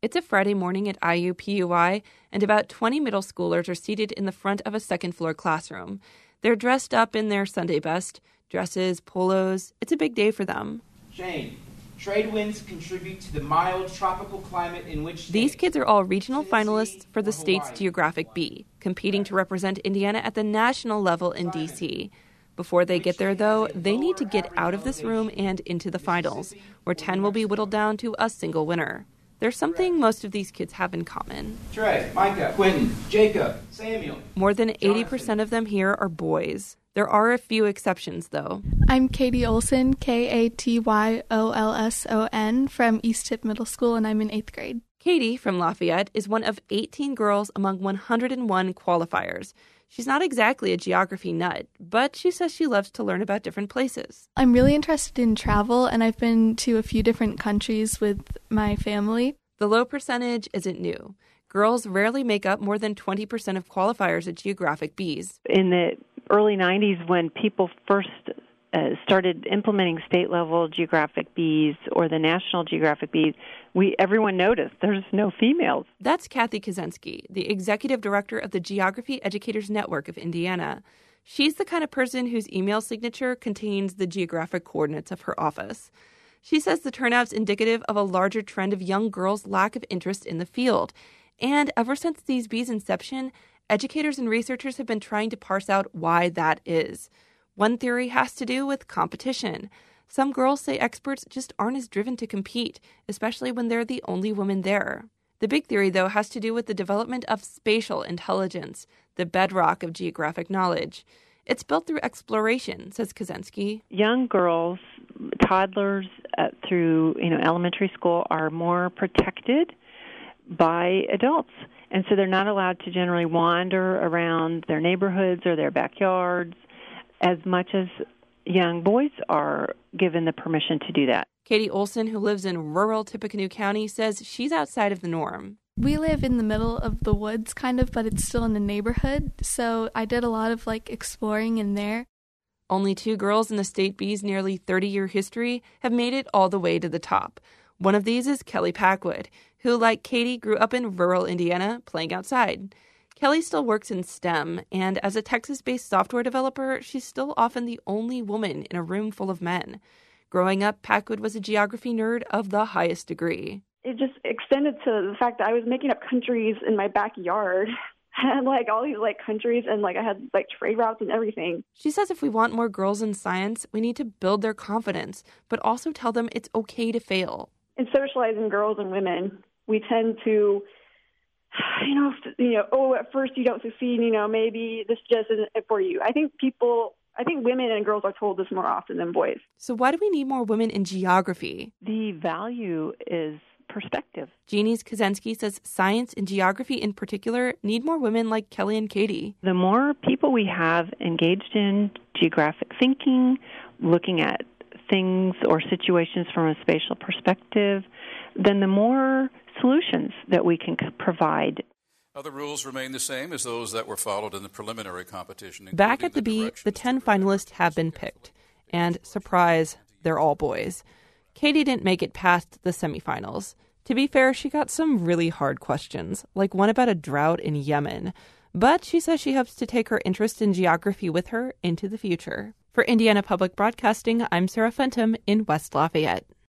It's a Friday morning at IUPUI, and about 20 middle schoolers are seated in the front of a second-floor classroom. They're dressed up in their Sunday best, dresses, polos. It's a big day for them. Shane, trade winds contribute to the mild tropical climate in which these kids are all regional finalists for the state's Geographic Bee, competing to represent Indiana at the national level in D.C. Before they get there, though, they need to get out of this room and into the finals, where 10 will be whittled down to a single winner. There's something most of these kids have in common. Trey, Micah, Quentin, Jacob, Samuel. More than 80% of them here are boys. There are a few exceptions, though. I'm Katie Olson, Katyolson, from East Tip Middle School, and I'm in 8th grade. Katie, from Lafayette, is one of 18 girls among 101 qualifiers. She's not exactly a geography nut, but she says she loves to learn about different places. I'm really interested in travel, and I've been to a few different countries with my family. The low percentage isn't new. Girls rarely make up more than 20% of qualifiers at Geographic Bees. In the early 90s, when people first started implementing state-level Geographic Bees or the National Geographic Bees, everyone noticed there's no females. That's Kathy Kazensky, the executive director of the Geography Educators Network of Indiana. She's the kind of person whose email signature contains the geographic coordinates of her office. She says the turnout's indicative of a larger trend of young girls' lack of interest in the field. And ever since these bees' inception, educators and researchers have been trying to parse out why that is. One theory has to do with competition. Some girls say experts just aren't as driven to compete, especially when they're the only women there. The big theory, though, has to do with the development of spatial intelligence, the bedrock of geographic knowledge. It's built through exploration, says Kazensky. Young girls, toddlers through elementary school are more protected by adults. And so they're not allowed to generally wander around their neighborhoods or their backyards as much as young boys are given the permission to do that. Katie Olson, who lives in rural Tippecanoe County, says she's outside of the norm. We live in the middle of the woods, kind of, but it's still in the neighborhood, so I did a lot of, exploring in there. Only 2 girls in the state bee's nearly 30-year history have made it all the way to the top. One of these is Kelly Packwood, who, like Katie, grew up in rural Indiana playing outside. Kelly still works in STEM, and as a Texas-based software developer, she's still often the only woman in a room full of men. Growing up, Packwood was a geography nerd of the highest degree. It just extended to the fact that I was making up countries in my backyard. I had all these countries, and I had trade routes and everything. She says if we want more girls in science, we need to build their confidence, but also tell them it's okay to fail. In socializing girls and women, we tend to at first you don't succeed, maybe this just isn't it for you. I think women and girls are told this more often than boys. So why do we need more women in geography? The value is perspective. Jeannie Kazensky says science and geography in particular need more women like Kelly and Katie. The more people we have engaged in geographic thinking, looking at things or situations from a spatial perspective, then the more solutions that we can provide. Other rules remain the same as those that were followed in the preliminary competition. Back at the Bee, the 10 finalists have been picked. And, surprise, they're all boys. Katie didn't make it past the semifinals. To be fair, she got some really hard questions, like one about a drought in Yemen. But she says she hopes to take her interest in geography with her into the future. For Indiana Public Broadcasting, I'm Sarah Fenton in West Lafayette.